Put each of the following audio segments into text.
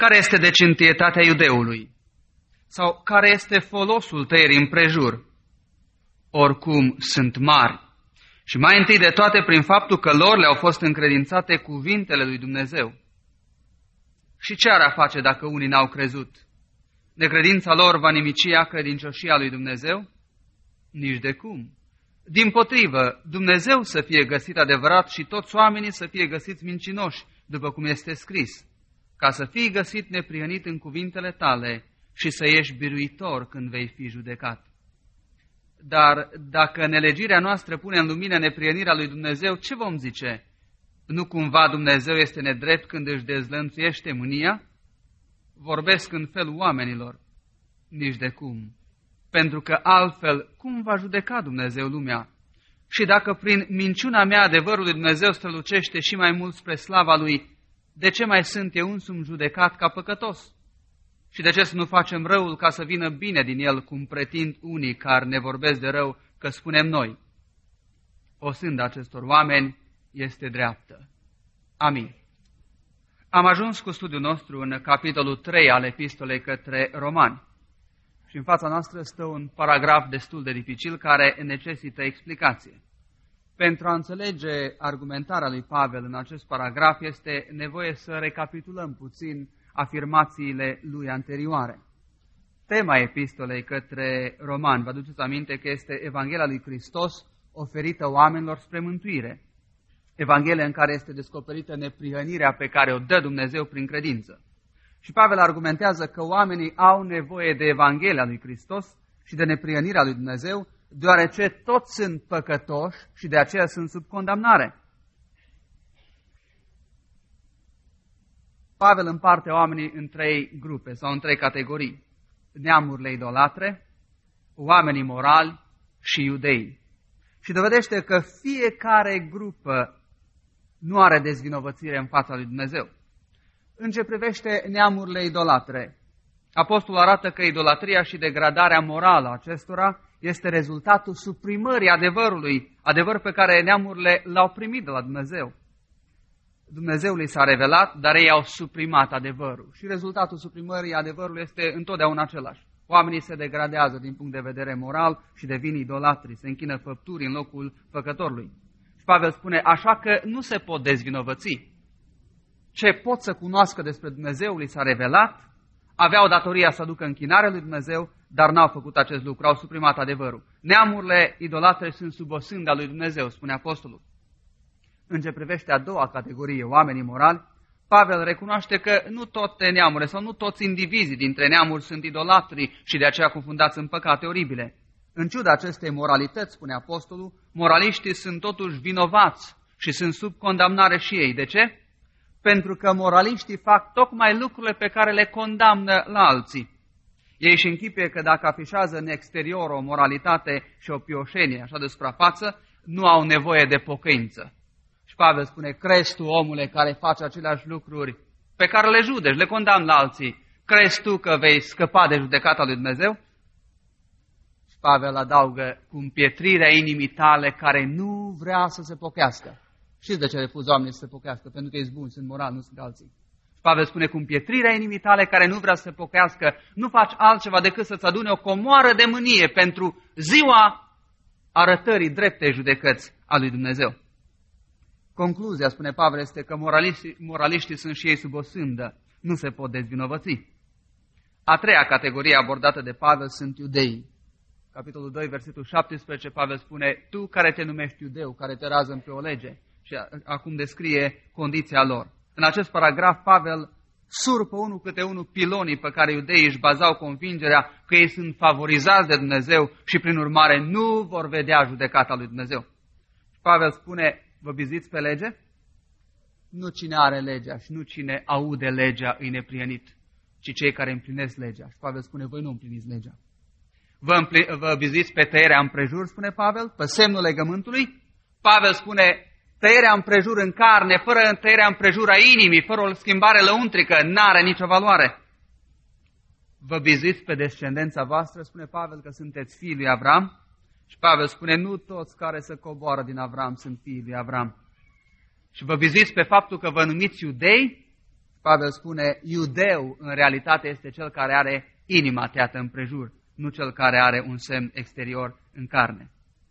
Care este deci întâietatea iudeului? Sau care este folosul tăierii împrejur? Oricum sunt mari. Și mai întâi de toate prin faptul că lor le-au fost încredințate cuvintele lui Dumnezeu. Și ce ar face dacă unii n-au crezut? Necredința lor va nimici credincioșia lui Dumnezeu? Nici de cum. Dimpotrivă, Dumnezeu să fie găsit adevărat și toți oamenii să fie găsiți mincinoși, după cum este scris, ca să fii găsit neprihănit în cuvintele tale și să ieși biruitor când vei fi judecat. Dar dacă nelegirea noastră pune în lumină neprihănirea lui Dumnezeu, ce vom zice? Nu cumva Dumnezeu este nedrept când își dezlănțuiește mânia? Vorbesc în felul oamenilor. Nici de cum. Pentru că altfel, cum va judeca Dumnezeu lumea? Și dacă prin minciuna mea adevărul lui Dumnezeu strălucește și mai mult spre slava Lui, de ce mai sunt eu însumi judecat ca păcătos? Și de ce să nu facem răul ca să vină bine din el, cum pretind unii care ne vorbesc de rău, că spunem noi? O sânda acestor oameni este dreaptă. Amin. Am ajuns cu studiul nostru în capitolul 3 al epistolei către Romani. Și în fața noastră stă un paragraf destul de dificil care necesită explicație. Pentru a înțelege argumentarea lui Pavel în acest paragraf este nevoie să recapitulăm puțin afirmațiile lui anterioare. Tema epistolei către Romani, vă aduceți aminte că este Evanghelia lui Hristos oferită oamenilor spre mântuire. Evanghelia în care este descoperită neprihănirea pe care o dă Dumnezeu prin credință. Și Pavel argumentează că oamenii au nevoie de Evanghelia lui Hristos și de neprihănirea lui Dumnezeu, deoarece toți sunt păcătoși și de aceea sunt sub condamnare. Pavel împarte oamenii în 3 grupe sau în 3 categorii. Neamurile idolatre, oamenii morali și iudei. Și dovedește că fiecare grupă nu are dezvinovățire în fața lui Dumnezeu. În ce privește neamurile idolatre, apostolul arată că idolatria și degradarea morală a acestora este rezultatul suprimării adevărului, adevăr pe care neamurile l-au primit de la Dumnezeu. Dumnezeu li s-a revelat, dar ei au suprimat adevărul. Și rezultatul suprimării adevărului este întotdeauna același. Oamenii se degradează din punct de vedere moral și devin idolatri, se închină făpturi în locul făcătorului. Și Pavel spune, așa că nu se pot dezvinovăți. Ce pot să cunoască despre Dumnezeu li s-a revelat, aveau datoria să aducă închinare lui Dumnezeu, dar n-au făcut acest lucru, au suprimat adevărul. Neamurile idolatre sunt sub o sânda lui Dumnezeu, spune apostolul. În ce privește a doua categorie, oamenii morali, Pavel recunoaște că nu toate neamurile sau nu toți indivizii dintre neamuri sunt idolatri și de aceea confundați în păcate oribile. În ciuda acestei moralități, spune apostolul, moraliștii sunt totuși vinovați și sunt sub condamnare și ei. De ce? Pentru că moraliștii fac tocmai lucrurile pe care le condamnă la alții. Ei își închipuie că dacă afișează în exterior o moralitate și o pioșenie așa de suprafață, nu au nevoie de pocăință. Și Pavel spune, crezi tu, omule, care face aceleași lucruri pe care le judeci, le condamni la alții, crezi tu că vei scăpa de judecata lui Dumnezeu? Și Pavel adaugă, cu împietrirea inimii tale care nu vrea să se pochească. Știți de ce refuză oamenii să se pochească? Pentru că ești bun, sunt moral, nu sunt alții. Și Pavel spune, cu împietrirea inimii tale care nu vrea să se pochească, nu faci altceva decât să-ți adune o comoară de mânie pentru ziua arătării dreptei judecăți a lui Dumnezeu. Concluzia, spune Pavel, este că moraliștii sunt și ei sub o sândă, nu se pot dezvinovăți. A treia categorie abordată de Pavel sunt iudeii. Capitolul 2, versetul 17, Pavel spune, tu care te numești iudeu, care te rază pe o lege, și acum descrie condiția lor. În acest paragraf, Pavel surpă unul câte unul pilonii pe care iudeii își bazau convingerea că ei sunt favorizați de Dumnezeu și prin urmare nu vor vedea judecata lui Dumnezeu. Și Pavel spune, vă biziți pe lege? Nu cine are legea și nu cine aude legea îi neprihănit, ci cei care împlinesc legea. Și Pavel spune, voi nu împliniți legea. Vă biziți pe tăierea împrejur, spune Pavel, pe semnul legământului. Pavel spune, tăierea împrejur în carne, fără tăierea împrejur a inimii, fără o schimbare lăuntrică, n-are nicio valoare. Vă biziți pe descendența voastră, spune Pavel, că sunteți fiii lui Avram. Și Pavel spune, nu toți care se coboară din Avram sunt fiii lui Avram. Și vă biziți pe faptul că vă numiți iudei, Pavel spune, iudeu în realitate este cel care are inima tăiată împrejur, nu cel care are un semn exterior în carne.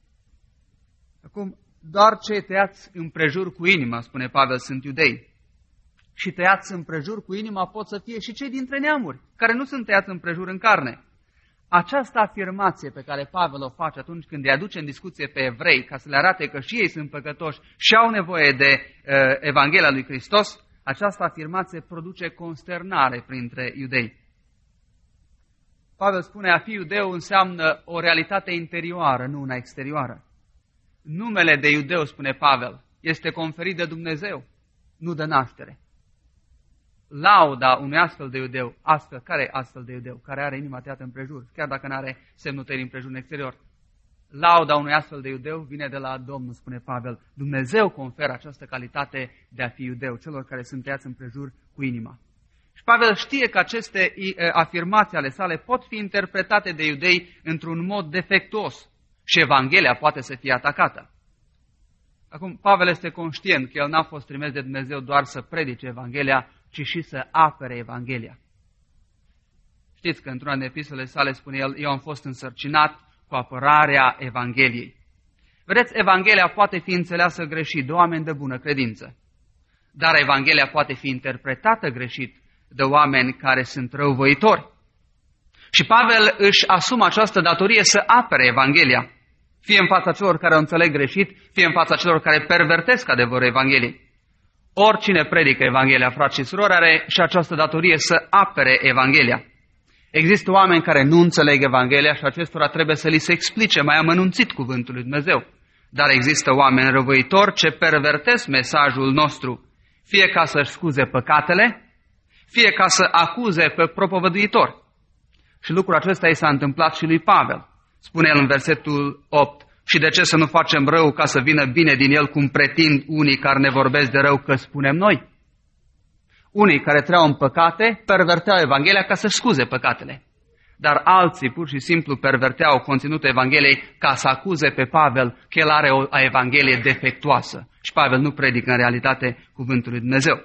Acum, doar cei tăiați împrejur cu inima, spune Pavel, sunt iudei. Și tăiați împrejur cu inima pot să fie și cei dintre neamuri, care nu sunt tăiați împrejur în carne. Această afirmație pe care Pavel o face atunci când îi aduce în discuție pe evrei, ca să le arate că și ei sunt păcătoși și au nevoie de Evanghelia lui Hristos, această afirmație produce consternare printre iudei. Pavel spune, a fi iudeu înseamnă o realitate interioară, nu una exterioară. Numele de iudeu, spune Pavel, este conferit de Dumnezeu, nu de naștere. Lauda unui astfel de iudeu, care e astfel de iudeu? Care are inima tăiată împrejur, chiar dacă nu are semnul tăirii împrejur în exterior. Lauda unui astfel de iudeu vine de la Domnul, spune Pavel. Dumnezeu conferă această calitate de a fi iudeu, celor care sunt tăiați împrejur cu inima. Și Pavel știe că aceste afirmații ale sale pot fi interpretate de iudei într-un mod defectuos și Evanghelia poate să fie atacată. Acum, Pavel este conștient că el n-a fost trimis de Dumnezeu doar să predice Evanghelia, ci și să apere Evanghelia. Știți că într-una din epistolele sale spune el, eu am fost însărcinat cu apărarea Evangheliei. Vedeți, Evanghelia poate fi înțeleasă greșit de oameni de bună credință, dar Evanghelia poate fi interpretată greșit de oameni care sunt răuvoitori. Și Pavel își asumă această datorie să apere Evanghelia, fie în fața celor care o înțeleg greșit, fie în fața celor care pervertesc adevărul Evangheliei. Oricine predică Evanghelia, frați și surori, are și această datorie să apere Evanghelia. Există oameni care nu înțeleg Evanghelia și acestora trebuie să li se explice mai amănunțit cuvântul lui Dumnezeu. Dar există oameni răvăitori ce pervertesc mesajul nostru, fie ca să-și scuze păcatele, fie ca să acuze pe propovăduitor. Și lucrul acesta i s-a întâmplat și lui Pavel. Spune el în versetul 8, și de ce să nu facem rău ca să vină bine din el, cum pretind unii care ne vorbesc de rău că spunem noi? Unii care trăiau în păcate perverteau Evanghelia ca să-și scuze păcatele. Dar alții pur și simplu perverteau conținutul Evangheliei ca să acuze pe Pavel că el are o Evanghelie defectuoasă. Și Pavel nu predică în realitate cuvântul lui Dumnezeu.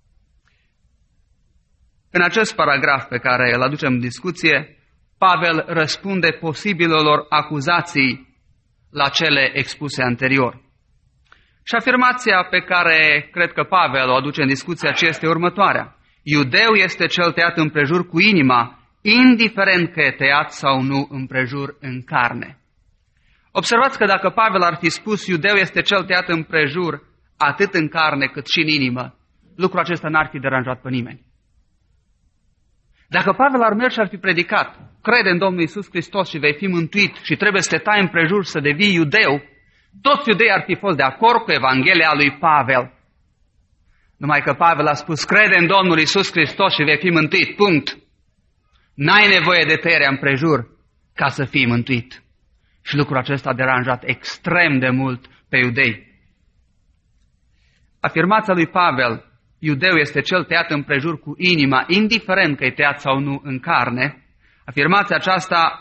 În acest paragraf pe care îl aducem în discuție, Pavel răspunde posibilelor acuzații la cele expuse anterior. Și afirmația pe care cred că Pavel o aduce în discuția aceea este următoarea. Iudeu este cel tăiat împrejur cu inima, indiferent că e tăiat sau nu împrejur în carne. Observați că dacă Pavel ar fi spus iudeu este cel tăiat împrejur atât în carne cât și în inimă, lucrul acesta n-ar fi deranjat pe nimeni. Dacă Pavel ar merge și ar fi predicat, crede în Domnul Iisus Hristos și vei fi mântuit și trebuie să te tai împrejur să devii iudeu, toți iudeii ar fi fost de acord cu Evanghelia lui Pavel. Numai că Pavel a spus, crede în Domnul Iisus Hristos și vei fi mântuit, punct. N-ai nevoie de tăierea împrejur ca să fii mântuit. Și lucrul acesta a deranjat extrem de mult pe iudei. Afirmația lui Pavel, iudeu este cel tăiat împrejur cu inima, indiferent că e tăiat sau nu în carne, afirmația aceasta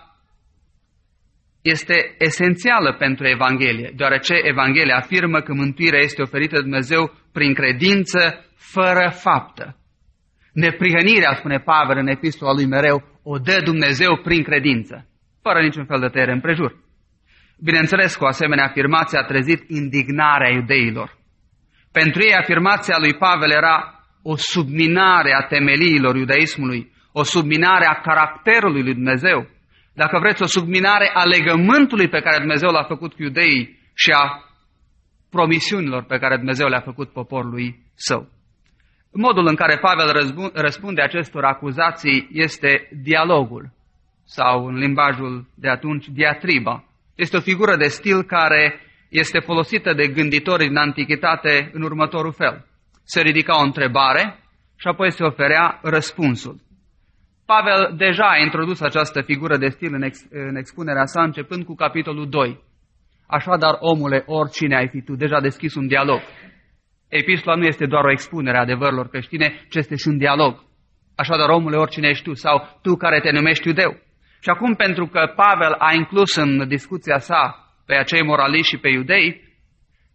este esențială pentru Evanghelie, deoarece Evanghelia afirmă că mântuirea este oferită de Dumnezeu prin credință fără faptă. Neprihănirea, spune Pavel în epistola lui mereu, o dă Dumnezeu prin credință, fără niciun fel de tăiere împrejur. Bineînțeles că o asemenea afirmație a trezit indignarea iudeilor. Pentru ei afirmația lui Pavel era o subminare a temeliilor iudaismului, o subminare a caracterului lui Dumnezeu, dacă vreți, o subminare a legământului pe care Dumnezeu l-a făcut cu iudeii și a promisiunilor pe care Dumnezeu le-a făcut poporului său. Modul în care Pavel răspunde acestor acuzații este dialogul, sau în limbajul de atunci, diatriba. Este o figură de stil care este folosită de gânditorii din antichitate în următorul fel. Se ridica o întrebare și apoi se oferea răspunsul. Pavel deja a introdus această figură de stil în expunerea sa, începând cu capitolul 2. Așadar, omule, oricine ai fi tu, deja deschis un dialog. Epistola nu este doar o expunere a adevărurilor creștine, ci este și un dialog. Așadar, omule, oricine ești tu, sau tu care te numești iudeu. Și acum, pentru că Pavel a inclus în discuția sa pe acei moraliști și pe iudei,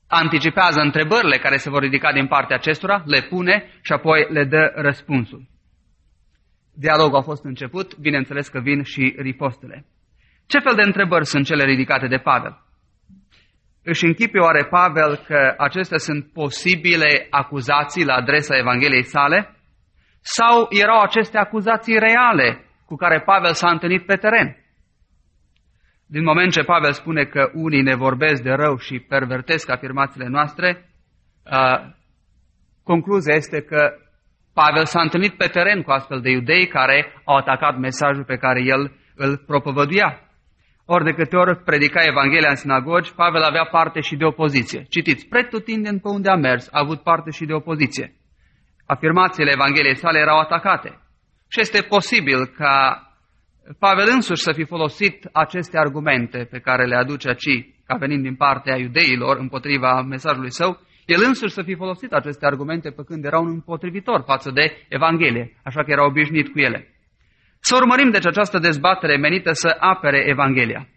anticipează întrebările care se vor ridica din partea acestora, le pune și apoi le dă răspunsul. Dialogul a fost început, bineînțeles că vin și ripostele. Ce fel de întrebări sunt cele ridicate de Pavel? Își închipe oare Pavel că acestea sunt posibile acuzații la adresa Evangheliei sale? Sau erau aceste acuzații reale cu care Pavel s-a întâlnit pe teren? Din moment ce Pavel spune că unii ne vorbesc de rău și pervertesc afirmațiile noastre, concluzia este că Pavel s-a întâlnit pe teren cu astfel de iudei care au atacat mesajul pe care el îl propovăduia. Ori de câte ori predica Evanghelia în sinagogi, Pavel avea parte și de opoziție. Citiți, pretutindeni pe unde a mers, a avut parte și de opoziție. Afirmațiile Evangheliei sale erau atacate. Și este posibil ca Pavel însuși să fi folosit aceste argumente pe care le aduce aici, ca venind din partea iudeilor împotriva mesajului său, el însuși să fi folosit aceste argumente pe când era un împotrivitor față de Evanghelie, așa că era obișnuit cu ele. Să urmărim deci această dezbatere menită să apere Evanghelia.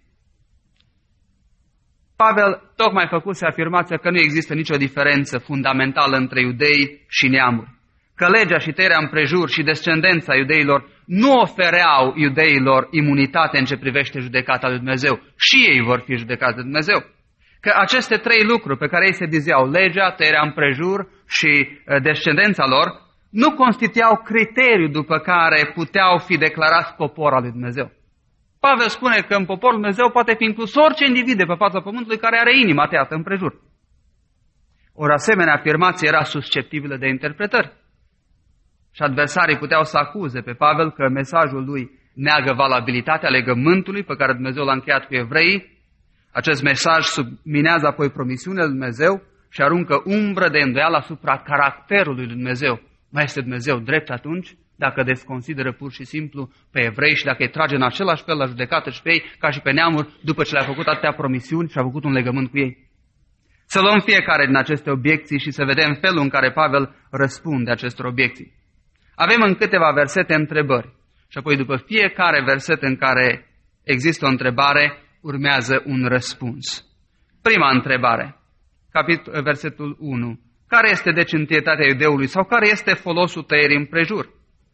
Pavel tocmai făcuse afirmația că nu există nicio diferență fundamentală între iudei și neamuri, că legea și tăierea împrejur și descendența iudeilor nu ofereau iudeilor imunitate în ce privește judecata lui Dumnezeu. Și ei vor fi judecați de Dumnezeu. Că aceste trei lucruri pe care ei se dizeau, legea, tăierea împrejur și descendența lor, nu constituiau criteriu după care puteau fi declarați popor al lui Dumnezeu. Pavel spune că în poporul Dumnezeu poate fi inclus orice individ de pe fața pământului care are inima tăiată împrejur. Ori asemenea afirmație era susceptibilă de interpretări. Și adversarii puteau să acuze pe Pavel că mesajul lui neagă valabilitatea legământului pe care Dumnezeu l-a încheiat cu evreii. Acest mesaj subminează apoi promisiunea lui Dumnezeu și aruncă umbră de îndoială asupra caracterului lui Dumnezeu. Mai este Dumnezeu drept atunci dacă desconsideră pur și simplu pe evrei și dacă îi trage în același fel la judecată și pe ei ca și pe neamuri după ce le-a făcut atâtea promisiuni și a făcut un legământ cu ei? Să luăm fiecare din aceste obiecții și să vedem felul în care Pavel răspunde acestor obiecții. Avem în câteva versete întrebări și apoi după fiecare verset în care există o întrebare, urmează un răspuns. Prima întrebare, versetul 1. Care este deci întâietatea iudeului sau care este folosul tăierii împrejur?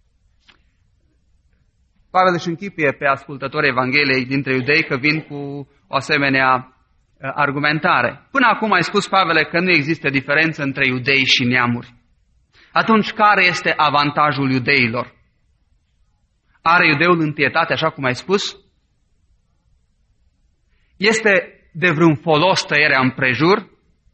Pavel își închipie pe ascultătorii Evangheliei dintre iudei că vin cu o asemenea argumentare. Până acum ai spus, Pavele, că nu există diferență între iudei și neamuri. Atunci care este avantajul iudeilor? Are iudeul întâietate, așa cum ai spus? Este de vreun folos tăierea împrejur?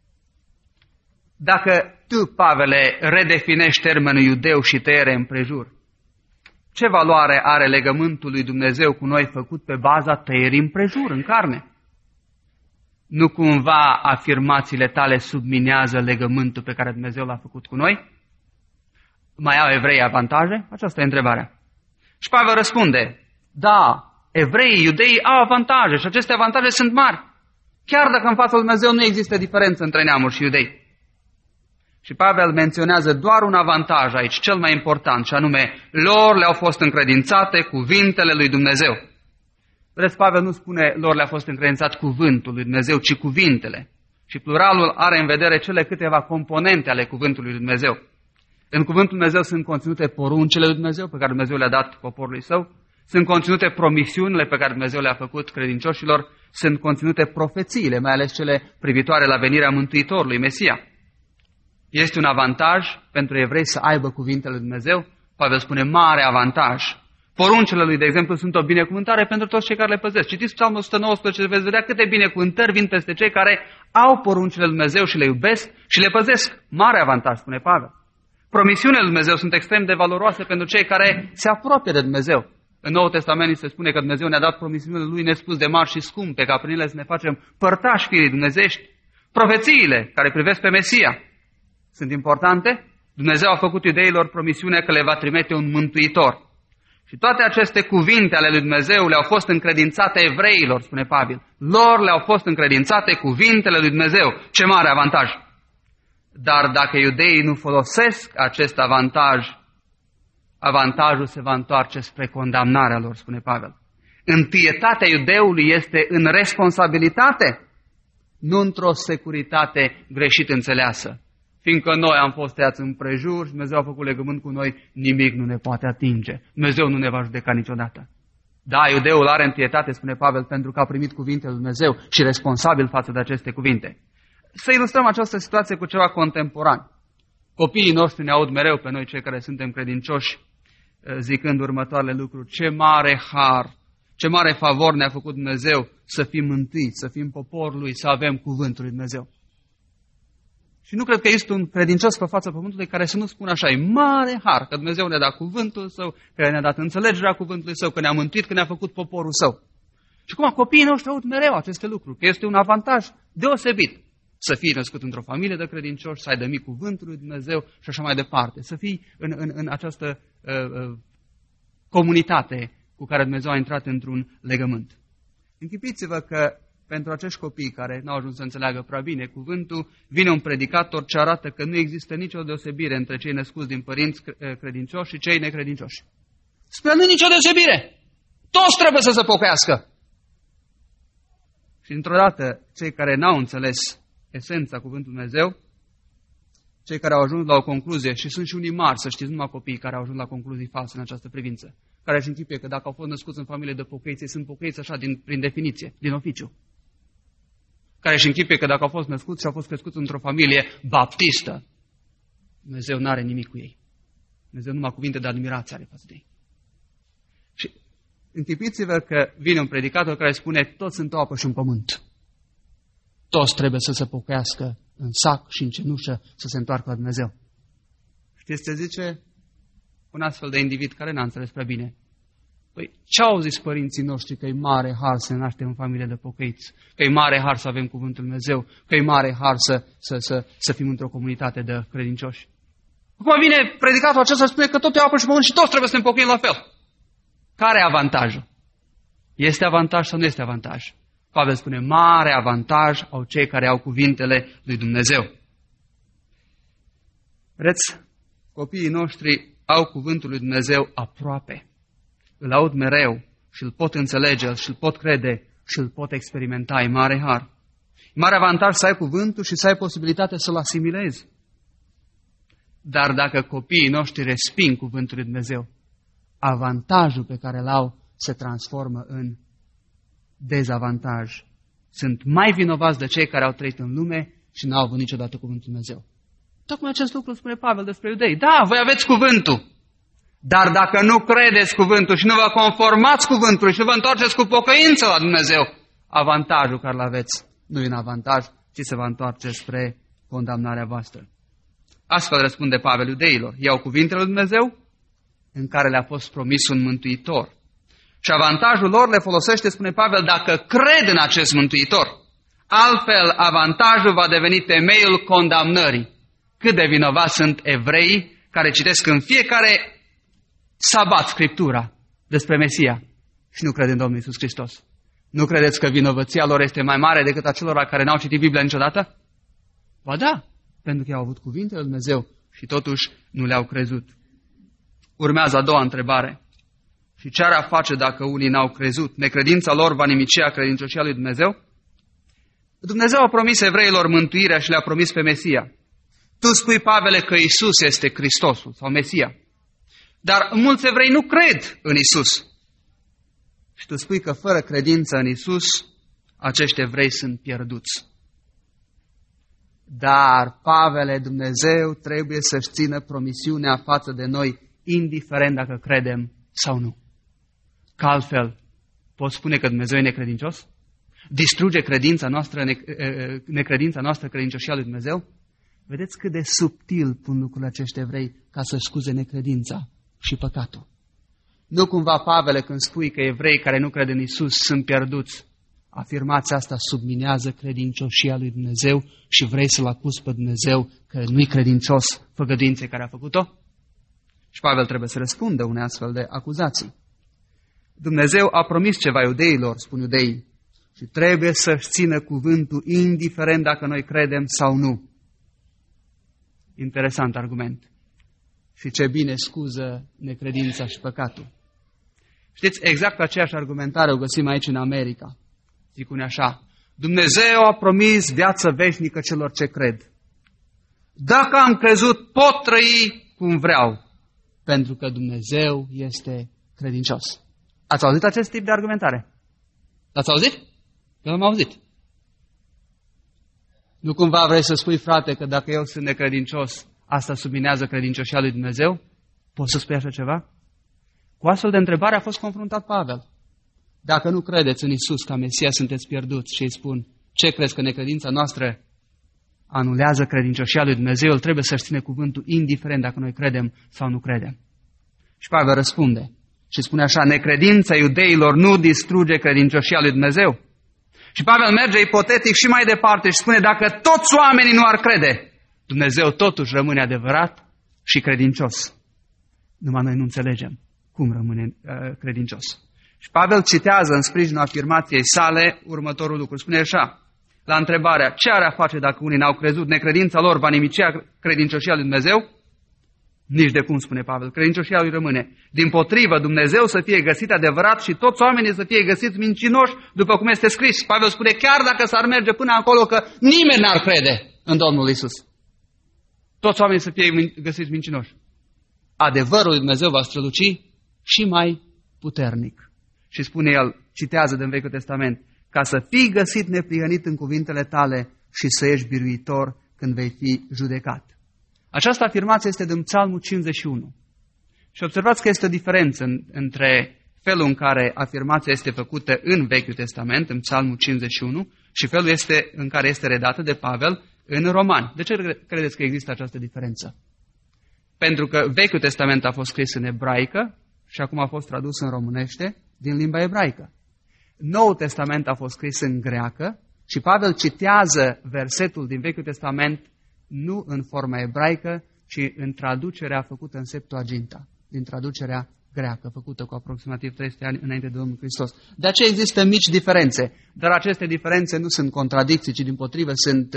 Dacă tu, Pavele, redefinești termenul iudeu și tăiere împrejur, ce valoare are legământul lui Dumnezeu cu noi făcut pe baza tăierii împrejur, în carne? Nu cumva afirmațiile tale subminează legământul pe care Dumnezeu l-a făcut cu noi? Mai au evrei avantaje? Aceasta e întrebarea. Și Pavel răspunde, da, evreii, iudeii au avantaje și aceste avantaje sunt mari. Chiar dacă în fața lui Dumnezeu nu există diferență între neamuri și iudei. Și Pavel menționează doar un avantaj aici, cel mai important, și anume, lor le-au fost încredințate cuvintele lui Dumnezeu. Vedeți, Pavel nu spune lor le-a fost încredințat cuvântul lui Dumnezeu, ci cuvintele. Și pluralul are în vedere cele câteva componente ale cuvântului lui Dumnezeu. În cuvântul lui Dumnezeu sunt conținute poruncile lui Dumnezeu pe care Dumnezeu le-a dat poporului său, sunt conținute promisiunile pe care Dumnezeu le-a făcut credincioșilor, sunt conținute profețiile, mai ales cele privitoare la venirea Mântuitorului, Mesia. Este un avantaj pentru evrei să aibă cuvintele lui Dumnezeu? Pavel spune mare avantaj. Poruncile lui, de exemplu, sunt o binecuvântare pentru toți cei care le păzesc. Citiți Psalmul 119, veți vedea câte binecuvântări vin peste cei care au poruncile lui Dumnezeu și le iubesc și le păzesc. Mare avantaj, spune Pavel. Promisiunile lui Dumnezeu sunt extrem de valoroase pentru cei care se apropie de Dumnezeu. În Noul Testament se spune că Dumnezeu ne-a dat promisiunile lui nespus de mari și scumpe, ca prin ele să ne facem părtași firii dumnezești. Profețiile care privesc pe Mesia sunt importante. Dumnezeu a făcut iudeilor promisiunea că le va trimite un mântuitor. Și toate aceste cuvinte ale lui Dumnezeu le-au fost încredințate evreilor, spune Pavel. Lor le-au fost încredințate cuvintele lui Dumnezeu. Ce mare avantaj! Dar dacă iudeii nu folosesc acest avantaj, avantajul se va întoarce spre condamnarea lor, spune Pavel. Întâietatea iudeului este în responsabilitate. nu într-o securitate greșit înțeleasă. Fiindcă noi am fost tăiați împrejur și Dumnezeu a făcut legământ cu noi, nimic nu ne poate atinge. Dumnezeu nu ne va judeca niciodată. Da, iudeul are întietate, spune Pavel, pentru că a primit cuvintele lui Dumnezeu și responsabil față de aceste cuvinte. Să ilustrăm această situație cu ceva contemporan. Copiii noștri ne aud mereu pe noi, cei care suntem credincioși, zicând următoarele lucruri. Ce mare har, ce mare favor ne-a făcut Dumnezeu să fim mântuiți, să fim poporul lui, să avem cuvântul lui Dumnezeu. Și nu cred că este un credincios pe fața pământului care să nu spună așa, e mare har, că Dumnezeu ne-a dat cuvântul Său, că ne-a dat înțelegerea cuvântului Său, că ne-a mântuit, că ne-a făcut poporul Său. Și cum copiii noștri aud mereu aceste lucruri, că este un avantaj deosebit să fii născut într-o familie de credincioși, să ai dămit cuvântul lui Dumnezeu și așa mai departe, să fii în această comunitate cu care Dumnezeu a intrat într-un legământ. Închipuiți-vă că pentru acești copii care n-au ajuns să înțeleagă prea bine cuvântul, vine un predicator ce arată că nu există nicio deosebire între cei născuți din părinți credincioși și cei necredincioși. Spune, nu nicio deosebire! Toți trebuie să se pocăiască! Și într-o dată, cei care n-au înțeles esența cuvântului Dumnezeu, cei care au ajuns la o concluzie, și sunt și unii mari, să știți, numai copiii care au ajuns la concluzii false în această privință, care își închipuie că dacă au fost născuți în familie de pocăiți, sunt pocăiți așa prin definiție, din oficiu. Care își închipuie că dacă au fost născuți și au fost crescuți într-o familie baptistă, Dumnezeu nu are nimic cu ei. Dumnezeu numai cuvinte de admirație are față de ei. Și închipuiți-vă că vine un predicator care spune, toți sunt o apă și un pământ. Toți trebuie să se pocăiască în sac și în cenușă să se întoarcă la Dumnezeu. Știți ce zice un astfel de individ care n-a înțeles prea bine? Păi, ce au zis părinții noștri că e mare har să ne naștem în familie de pocăiți? Că e mare har să avem cuvântul Lui Dumnezeu? Că e mare har să fim într-o comunitate de credincioși? Acum vine predicatul acesta și spune că tot e apă și pământ și toți trebuie să ne pocăim la fel. Care e avantajul? Este avantaj sau nu este avantaj? Pavel spune, mare avantaj au cei care au cuvintele lui Dumnezeu. Vedeți, copiii noștri au cuvântul lui Dumnezeu aproape. Îl aud mereu și îl pot înțelege și îl pot crede și îl pot experimenta. E mare har. E mare avantaj să ai cuvântul și să ai posibilitatea să-l asimilezi. Dar dacă copiii noștri resping cuvântul lui Dumnezeu, avantajul pe care îl au se transformă în dezavantaj. Sunt mai vinovați de cei care au trăit în lume și n-au avut niciodată cuvântul lui Dumnezeu. Tocmai acest lucru spune Pavel despre iudei. Da, voi aveți cuvântul. Dar dacă nu credeți cuvântul și nu vă conformați cuvântului și nu vă întoarceți cu pocăință la Dumnezeu, avantajul care îl aveți nu e un avantaj, ci se va întoarce spre condamnarea voastră. Astfel răspunde Pavel iudeilor. Iau cuvintele lui Dumnezeu în care le-a fost promis un mântuitor. Și avantajul lor le folosește, spune Pavel, dacă cred în acest mântuitor. Altfel, avantajul va deveni temeiul condamnării. Cât de vinovați sunt evreii care citesc în fiecare sabat Scriptura despre Mesia și nu cred în Domnul Iisus Hristos. Nu credeți că vinovăția lor este mai mare decât a celor care n-au citit Biblia niciodată? Ba da, pentru că au avut cuvintele lui Dumnezeu și totuși nu le-au crezut. Urmează a doua întrebare. Și ce ar face dacă unii n-au crezut? Necredința lor va nimicia credincioșia lui Dumnezeu? Dumnezeu a promis evreilor mântuirea și le-a promis pe Mesia. Tu spui, Pavele, că Iisus este Hristosul sau Mesia. Dar mulți evrei nu cred în Iisus. Și tu spui că fără credință în Iisus, acești evrei sunt pierduți. Dar, Pavele, Dumnezeu trebuie să-și țină promisiunea față de noi, indiferent dacă credem sau nu. Că altfel, poți spune că Dumnezeu e necredincios? Distruge credința noastră, necredința noastră, credincioșia lui Dumnezeu? Vedeți cât de subtil pun lucrurile acești evrei ca să scuze necredința și păcatul. Nu cumva, Pavele, când spui că evrei care nu cred în Iisus sunt pierduți, afirmația asta subminează credincioșia lui Dumnezeu și vrei să-L acuzi pe Dumnezeu că nu-i credincios făgăduinței care a făcut-o? Și Pavel trebuie să răspundă unei astfel de acuzații. Dumnezeu a promis ceva iudeilor, spun iudeii, și trebuie să-și țină cuvântul, indiferent dacă noi credem sau nu. Interesant argument. Și ce bine scuză necredința și păcatul. Știți, exact aceeași argumentare o găsim aici în America. Zic unii așa, Dumnezeu a promis viață veșnică celor ce cred. Dacă am crezut, pot trăi cum vreau, pentru că Dumnezeu este credincios. Ați auzit acest tip de argumentare? L-ați auzit? Eu l-am auzit. Nu cumva vrei să spui, frate, că dacă eu sunt necredincios, asta subminează credincioșia lui Dumnezeu? Poți să spui așa ceva? Cu astfel de întrebare a fost confruntat Pavel. Dacă nu credeți în Isus ca Mesia, sunteți pierduți. Și îi spun, ce crezi, că necredința noastră anulează credincioșia lui Dumnezeu? El trebuie să-și ține cuvântul, indiferent dacă noi credem sau nu credem. Și Pavel răspunde și spune așa, necredința iudeilor nu distruge credincioșia lui Dumnezeu. Și Pavel merge ipotetic și mai departe și spune, dacă toți oamenii nu ar crede, Dumnezeu totuși rămâne adevărat și credincios. Numai noi nu înțelegem cum rămâne credincios. Și Pavel citează în sprijinul afirmației sale următorul lucru. Spune așa, la întrebarea, ce are a face dacă unii n-au crezut, necredința lor va nimicia credincioșia lui Dumnezeu? Nici de cum, spune Pavel, credincioșia lui rămâne. Dimpotrivă, Dumnezeu să fie găsit adevărat și toți oamenii să fie găsiți mincinoși, după cum este scris. Pavel spune, chiar dacă s-ar merge până acolo, că nimeni n-ar crede în Domnul Isus. Toți oamenii să fie găsiți mincinoși. Adevărul lui Dumnezeu va străluci și mai puternic. Și spune el, citează din Vechiul Testament, ca să fii găsit neprihănit în cuvintele tale și să ești biruitor când vei fi judecat. Această afirmație este din Psalmul 51. Și observați că este o diferență între felul în care afirmația este făcută în Vechiul Testament, în Psalmul 51, și felul în care este redată de Pavel în Romani. De ce credeți că există această diferență? Pentru că Vechiul Testament a fost scris în ebraică și acum a fost tradus în românește din limba ebraică. Noul Testament a fost scris în greacă și Pavel citează versetul din Vechiul Testament nu în forma ebraică, ci în traducerea făcută în Septuaginta, din traducerea greacă, făcută cu aproximativ 300 ani înainte de Domnul Hristos. De aceea există mici diferențe, dar aceste diferențe nu sunt contradicții, ci dimpotrivă sunt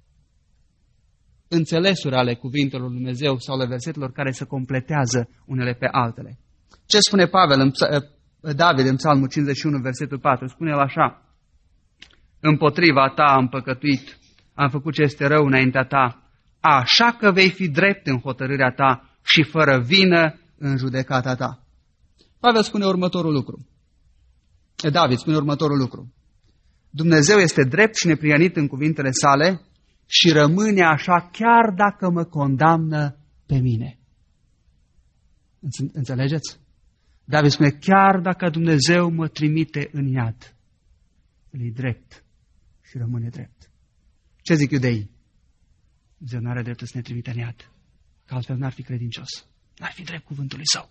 înțelesuri ale cuvintelor lui Dumnezeu sau ale versetelor care se completează unele pe altele. Ce spune Pavel, David în Psalmul 51, versetul 4? Spune el așa, împotriva ta am păcătuit, am făcut ce este rău înaintea ta, așa că vei fi drept în hotărârea ta și fără vină în judecata ta. Pavel spune următorul lucru. David spune următorul lucru. Dumnezeu este drept și neprihănit în cuvintele sale și rămâne așa chiar dacă mă condamnă pe mine. Înțelegeți? David spune, chiar dacă Dumnezeu mă trimite în iad, el e drept și rămâne drept. Ce zic iudeii? Dumnezeu nu are dreptul să ne trimite în iad, că altfel n-ar fi credincios. N-ar fi drept cuvântului său.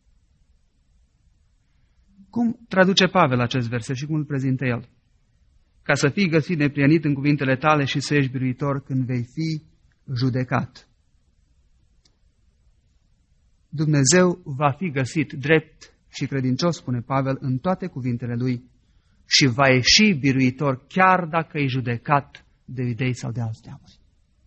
Cum traduce Pavel acest verset și cum îl prezintă el? Ca să fii găsit neprienit în cuvintele tale și să ești biruitor când vei fi judecat. Dumnezeu va fi găsit drept și credincios, spune Pavel, în toate cuvintele lui și va ieși biruitor chiar dacă e judecat de iudei sau de alți neamuri.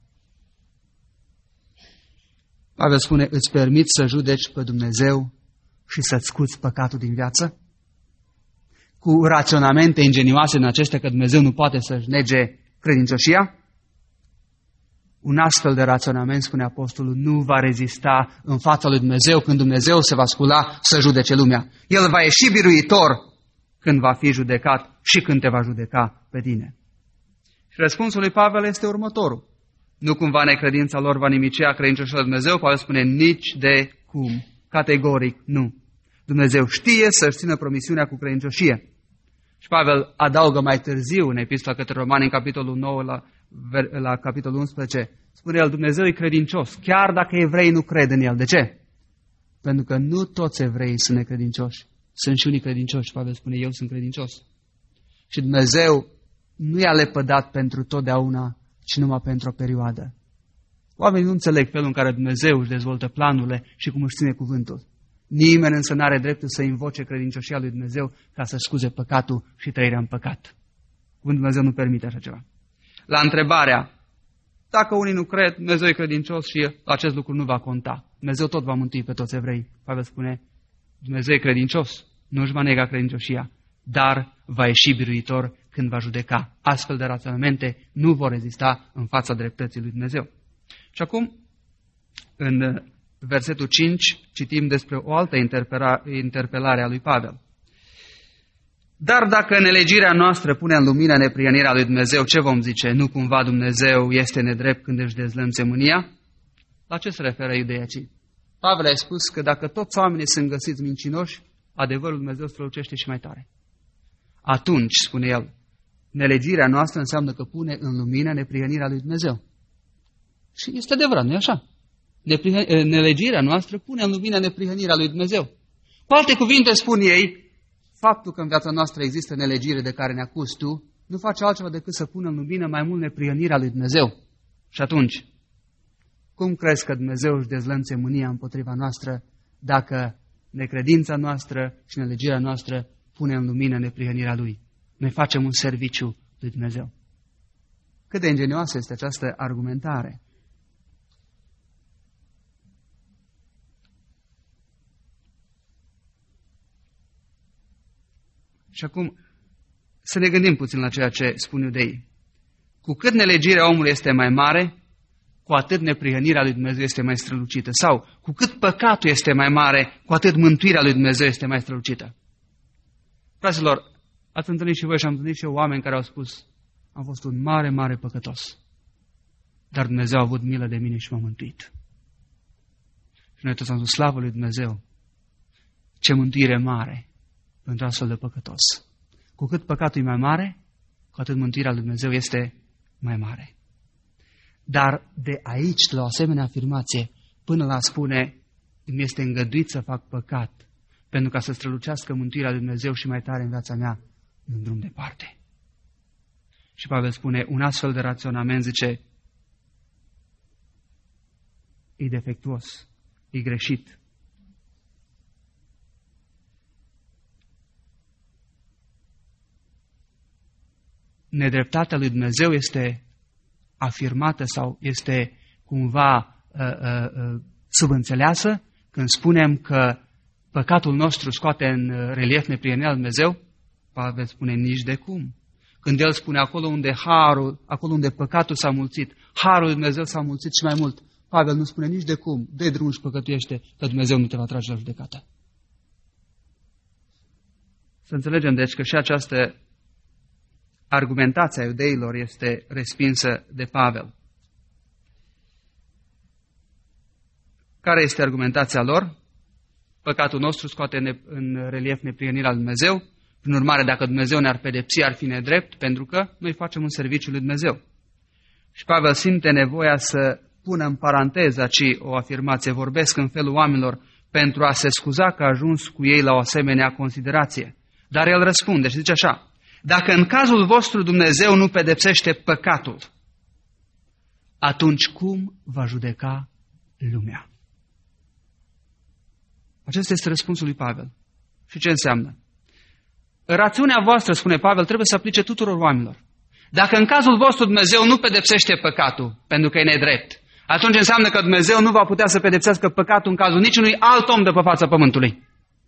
Pavel spune, îți permiți să judeci pe Dumnezeu și să-ți scuți păcatul din viață? Cu raționamente ingenioase în acestea că Dumnezeu nu poate să-și nege credincioșia? Un astfel de raționament, spune apostolul, nu va rezista în fața lui Dumnezeu când Dumnezeu se va scula să judece lumea. El va ieși biruitor când va fi judecat și când te va judeca pe tine. Și răspunsul lui Pavel este următorul. Nu cumva necredința lor va nimicia credincioșia lui Dumnezeu? Pavel spune nici de cum. Categoric nu. Dumnezeu știe să-și țină promisiunea cu credincioșie. Și Pavel adaugă mai târziu în Epistola către Romani, în capitolul 9, la capitolul 11, spune el, Dumnezeu e credincios, chiar dacă evreii nu cred în el. De ce? Pentru că nu toți evreii sunt necredincioși. Sunt și unii credincioși. Pavel spune, eu sunt credincios. Și Dumnezeu nu i-a lepădat pentru totdeauna, ci numai pentru o perioadă. Oamenii nu înțeleg felul în care Dumnezeu își dezvoltă planurile și cum își ține cuvântul. Nimeni însă nu are dreptul să invoce credincioșia lui Dumnezeu ca să scuze păcatul și trăirea în păcat. Cuvântul Dumnezeu nu permite așa ceva. La întrebarea, dacă unii nu cred, Dumnezeu e credincios și acest lucru nu va conta. Dumnezeu tot va mântui pe toți evrei. Pavel spune, Dumnezeu e credincios, nu își va nega credincioșia, dar va ieși biruitor când va judeca. Astfel de raționamente nu vor rezista în fața dreptății lui Dumnezeu. Și acum, în versetul 5, citim despre o altă interpelare a lui Pavel. Dar dacă nelegirea noastră pune în lumină neprihănirea lui Dumnezeu, ce vom zice? Nu cumva Dumnezeu este nedrept când își dezlănțe mânia? La ce se referă iudeii aici? Pavel a spus că dacă toți oamenii sunt găsiți mincinoși, adevărul Dumnezeu strălucește și mai tare. Atunci, spune el, nelegirea noastră înseamnă că pune în lumină neprihănirea lui Dumnezeu. Și este adevărat, nu-i așa? Nelegirea noastră pune în lumină neprihănirea lui Dumnezeu. Cu alte cuvinte spun ei, faptul că în viața noastră există nelegire de care ne acuz tu, nu face altceva decât să pună în lumină mai mult neprihănirea lui Dumnezeu. Și atunci, cum crezi că Dumnezeu își dezlănțe mânia împotriva noastră dacă necredința noastră și nelegirea noastră pune în lumină neprihănirea Lui? Noi facem un serviciu lui Dumnezeu. Cât de ingenioasă este această argumentare! Și acum să ne gândim puțin la ceea ce spun iudeii. Cu cât nelegirea omului este mai mare, cu atât neprihănirea lui Dumnezeu este mai strălucită. Sau, cu cât păcatul este mai mare, cu atât mântuirea lui Dumnezeu este mai strălucită. Fraților, ați întâlnit și voi și am întâlnit și eu oameni care au spus, am fost un mare, mare păcătos, dar Dumnezeu a avut milă de mine și m-a mântuit. Și noi toți am spus, slavă lui Dumnezeu, ce mântuire mare pentru astfel de păcătos. Cu cât păcatul e mai mare, cu atât mântuirea lui Dumnezeu este mai mare. Dar de aici, la o asemenea afirmație, până la spune, îmi este îngăduit să fac păcat, pentru ca să strălucească mântuirea lui Dumnezeu și mai tare în viața mea, în drum departe. Și Pavel spune, un astfel de raționament, zice, e defectuos, e greșit. Nedreptatea lui Dumnezeu este afirmată sau este cumva subînțeleasă când spunem că păcatul nostru scoate în relief neprihănirea lui Dumnezeu? Pavel spune nici de cum. Când el spune acolo unde păcatul s-a mulțit, harul lui Dumnezeu s-a mulțit și mai mult, Pavel nu spune nici de cum, dă-i drumul și păcătuiește, că Dumnezeu nu te va trage la judecată. Să înțelegem deci că și această argumentația iudeilor este respinsă de Pavel. Care este argumentația lor? Păcatul nostru scoate în relief neprihănirea lui Dumnezeu. Prin urmare, dacă Dumnezeu ne-ar pedepsi, ar fi nedrept, pentru că noi facem un serviciu lui Dumnezeu. Și Pavel simte nevoia să pună în paranteză aici o afirmație. Vorbesc în felul oamenilor pentru a se scuza că a ajuns cu ei la o asemenea considerație. Dar el răspunde și zice așa, dacă în cazul vostru Dumnezeu nu pedepsește păcatul, atunci cum va judeca lumea? Acesta este răspunsul lui Pavel. Și ce înseamnă? Rațiunea voastră, spune Pavel, trebuie să aplice tuturor oamenilor. Dacă în cazul vostru Dumnezeu nu pedepsește păcatul, pentru că e nedrept, atunci înseamnă că Dumnezeu nu va putea să pedepsească păcatul în cazul niciunui alt om de pe fața pământului.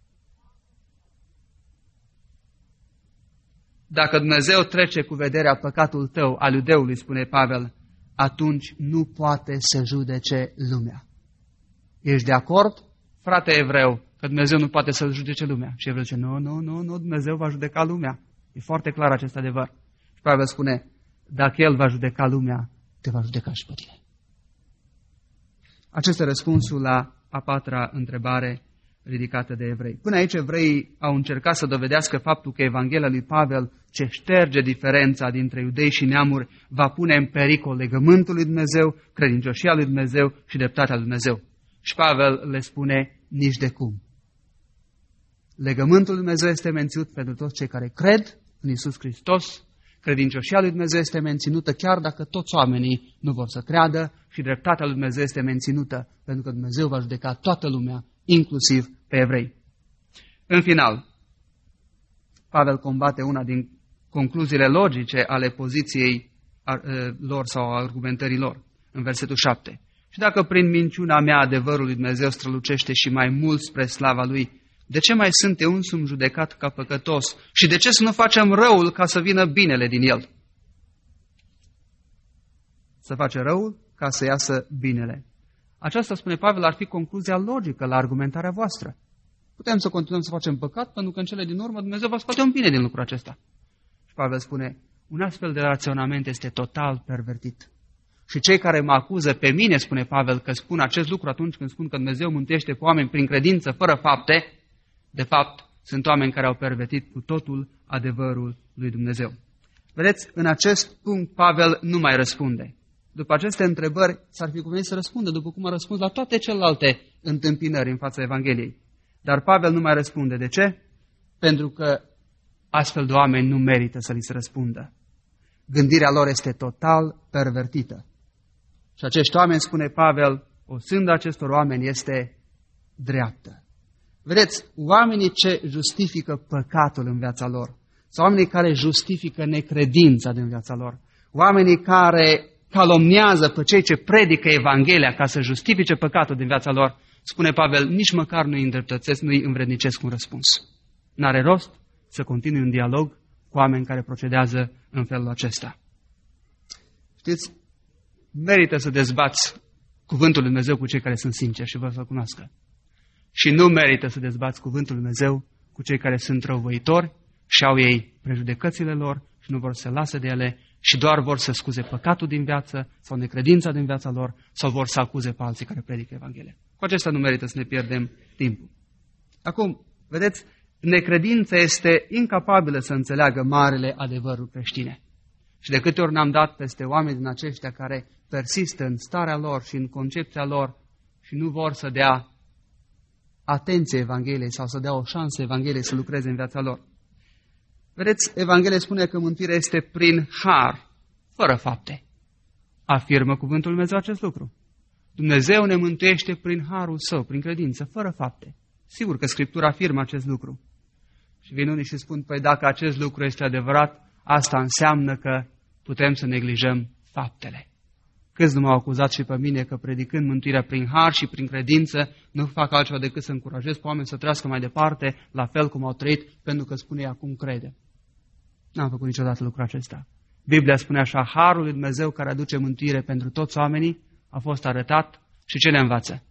Dacă Dumnezeu trece cu vederea păcatul tău, al iudeului, spune Pavel, atunci nu poate să judece lumea. Ești de acord, frate evreu, că Dumnezeu nu poate să judece lumea? Și evreu zice, nu, Dumnezeu va judeca lumea. E foarte clar acest adevăr. Și Pavel spune, dacă El va judeca lumea, te va judeca și pe tine. Acesta e răspunsul la a patra întrebare ridicată de evrei. Până aici evreii au încercat să dovedească faptul că Evanghelia lui Pavel, ce șterge diferența dintre iudei și neamuri, va pune în pericol legământul lui Dumnezeu, credincioșia lui Dumnezeu și dreptatea lui Dumnezeu. Și Pavel le spune, nici de cum. Legământul lui Dumnezeu este menținut pentru toți cei care cred în Iisus Hristos, credincioșia lui Dumnezeu este menținută chiar dacă toți oamenii nu vor să creadă și dreptatea lui Dumnezeu este menținută pentru că Dumnezeu va judeca toată lumea, inclusiv pe evrei. În final, Pavel combate una din concluziile logice ale poziției lor sau a argumentării lor, în versetul 7. Și dacă prin minciuna mea adevărul lui Dumnezeu strălucește și mai mult spre slava Lui, De ce mai sunt eu însumi judecat ca păcătos? Și de ce să nu facem răul ca să vină binele din el? Să face răul ca să iasă binele. Aceasta, spune Pavel, ar fi concluzia logică la argumentarea voastră. Putem să continuăm să facem păcat, pentru că în cele din urmă Dumnezeu va scoate un bine din lucrul acesta. Și Pavel spune, un astfel de raționament este total pervertit. Și cei care mă acuză pe mine, spune Pavel, că spun acest lucru atunci când spun că Dumnezeu mântuiește pe oameni prin credință, fără fapte, de fapt, sunt oameni care au pervertit cu totul adevărul lui Dumnezeu. Vedeți, în acest punct Pavel nu mai răspunde. După aceste întrebări s-ar fi cuvenit să răspundă, după cum a răspuns la toate celelalte întâmpinări în fața Evangheliei. Dar Pavel nu mai răspunde. De ce? Pentru că astfel de oameni nu merită să li se răspundă. Gândirea lor este total pervertită. Și acești oameni, spune Pavel, o sândă acestor oameni este dreaptă. Vedeți, oamenii ce justifică păcatul în viața lor, sau oamenii care justifică necredința din viața lor, oamenii care calomniază pe cei ce predică Evanghelia ca să justifice păcatul din viața lor, spune Pavel, nici măcar nu îi îndreptățesc, nu îi învrednicesc un răspuns. N-are rost să continui un dialog cu oameni care procedează în felul acesta. Știți, merită să dezbați cuvântul lui Dumnezeu cu cei care sunt sinceri și vor să-L cunoască. Și nu merită să dezbați cuvântul lui Dumnezeu cu cei care sunt răuvoitori și au ei prejudecățile lor și nu vor să se lase de ele și doar vor să scuze păcatul din viață sau necredința din viața lor sau vor să acuze pe alții care predică Evanghelia. Cu acesta nu merită să ne pierdem timpul. Acum, vedeți, necredința este incapabilă să înțeleagă marele adevăruri creștine. Și de câte ori ne-am dat peste oameni din aceștia care persistă în starea lor și în concepția lor și nu vor să dea atenție Evangheliei sau să dea o șansă Evangheliei să lucreze în viața lor. Vedeți, Evanghelia spune că mântuirea este prin har, fără fapte. Afirmă cuvântul Lui Dumnezeu acest lucru. Dumnezeu ne mântuiește prin harul Său, prin credință, fără fapte. Sigur că Scriptura afirmă acest lucru. Și vin unii și spun, păi dacă acest lucru este adevărat, asta înseamnă că putem să neglijăm faptele. Câți nu m-au acuzat și pe mine că predicând mântuirea prin har și prin credință, nu fac altceva decât să încurajez pe oameni să trăiască mai departe, la fel cum au trăit, pentru că spune acum crede. N-am făcut niciodată lucrul acesta. Biblia spune așa, harul lui Dumnezeu care aduce mântuire pentru toți oamenii a fost arătat și ce ne învață?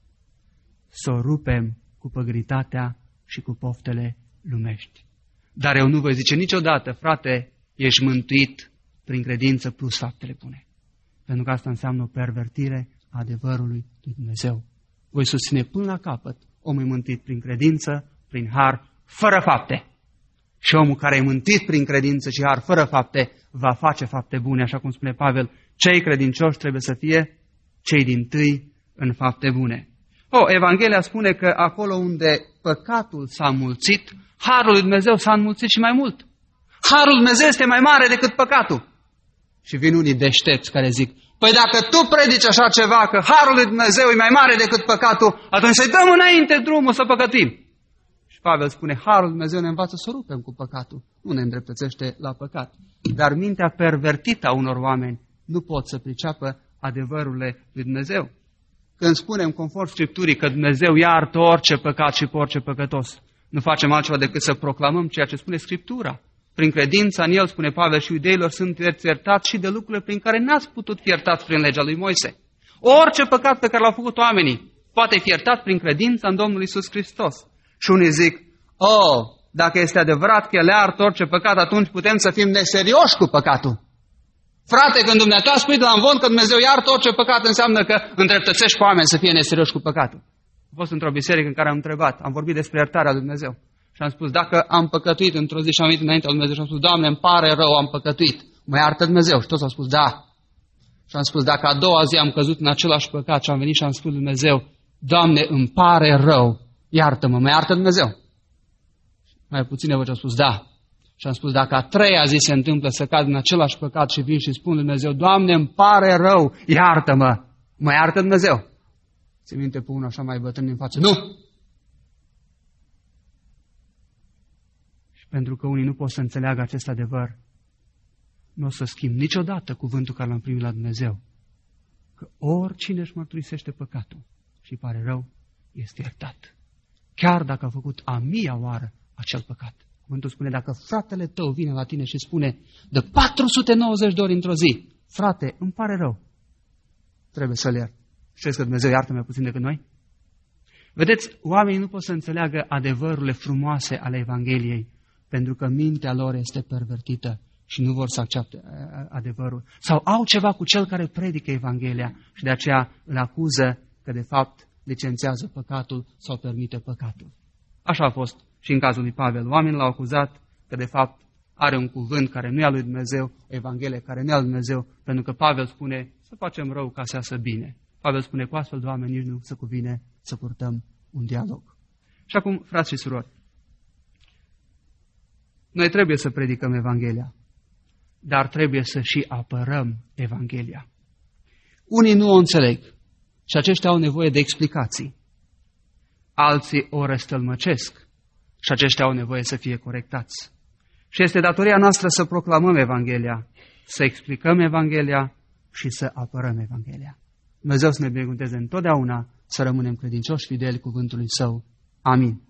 Să o rupem cu păgritatea și cu poftele lumești. Dar eu nu voi zice niciodată, frate, ești mântuit prin credință plus faptele bune. Pentru că asta înseamnă o pervertire a adevărului lui Dumnezeu. Voi susține până la capăt omul mântuit prin credință, prin har, fără fapte. Și omul care e mântuit prin credință și har, fără fapte, va face fapte bune, așa cum spune Pavel. Cei credincioși trebuie să fie cei dintâi în fapte bune. Evanghelia spune că acolo unde păcatul s-a înmulțit, harul lui Dumnezeu s-a înmulțit și mai mult. Harul lui Dumnezeu este mai mare decât păcatul. Și vin unii deștepți care zic, păi dacă tu predici așa ceva, că harul lui Dumnezeu e mai mare decât păcatul, atunci să-i dăm înainte drumul să păcătim. Și Pavel spune, harul lui Dumnezeu ne învață să rupem cu păcatul, nu ne îndreptățește la păcat. Dar mintea pervertită a unor oameni nu pot să priceapă adevărurile lui Dumnezeu. Când spunem, conform Scripturii, că Dumnezeu iartă orice păcat și pe orice păcătos, nu facem altceva decât să proclamăm ceea ce spune Scriptura. Prin credința în El, spune Pavel, și iudeilor sunt iertați și de lucrurile prin care n-ați putut fi iertați prin legea lui Moise. Orice păcat pe care l-au făcut oamenii poate fi iertat prin credința în Domnul Iisus Hristos. Și unii zic, dacă este adevărat că El iartă orice păcat, atunci putem să fim neserioși cu păcatul. Frate, când dumneata spui de la învon că Dumnezeu iartă orice păcat, înseamnă că îndreptățești pe oameni să fie neserioși cu păcatul. Am fost într-o biserică în care am întrebat, am vorbit despre iertarea lui Dumnezeu. Și am spus, dacă am păcătuit într-o zi și am venit înaintea lui Dumnezeu și am spus, Doamne, îmi pare rău, am păcătuit, mă iartă Dumnezeu? Și toți au spus, da. Și am spus, dacă a doua zi am căzut în același păcat și am venit și am spus lui Dumnezeu, Doamne, îmi pare rău, iartă-mă, mă iartă Dumnezeu? Mai puține voci au spus, da. Și am spus, dacă a treia zi se întâmplă să cad în același păcat și vin și spun lui Dumnezeu, Doamne, îmi pare rău, iartă-mă, mă iartă Dumnezeu? Ți minte pe unul așa mai bătrân din față, nu! Pentru că unii nu pot să înțeleagă acest adevăr, nu o să schimb niciodată cuvântul care l-am primit la Dumnezeu. Că oricine își mărturisește păcatul și pare rău, este iertat. chiar dacă a făcut a 1000-a oară acel păcat. Cuvântul spune, dacă fratele tău vine la tine și spune de 490 de ori într-o zi, frate, îmi pare rău, trebuie să-l iert. Știți că Dumnezeu iartă mai puțin decât noi? Vedeți, oamenii nu pot să înțeleagă adevărurile frumoase ale Evangheliei, pentru că mintea lor este pervertită și nu vor să accepte adevărul. Sau au ceva cu cel care predică Evanghelia și de aceea îl acuză că de fapt licențiază păcatul sau permite păcatul. Așa a fost și în cazul lui Pavel. Oamenii l-au acuzat că de fapt are un cuvânt care nu e al lui Dumnezeu, o Evanghelie care nu e al lui Dumnezeu, pentru că Pavel spune să facem rău ca să iasă bine. Pavel spune cu astfel de oameni nici nu se cuvine să purtăm un dialog. Și acum, frați și surori, noi trebuie să predicăm Evanghelia, dar trebuie să și apărăm Evanghelia. Unii nu o înțeleg și aceștia au nevoie de explicații. Alții o răstălmăcesc și aceștia au nevoie să fie corectați. Și este datoria noastră să proclamăm Evanghelia, să explicăm Evanghelia și să apărăm Evanghelia. Dumnezeu să ne binecuvânteze întotdeauna să rămânem credincioși fideli cuvântului Său. Amin.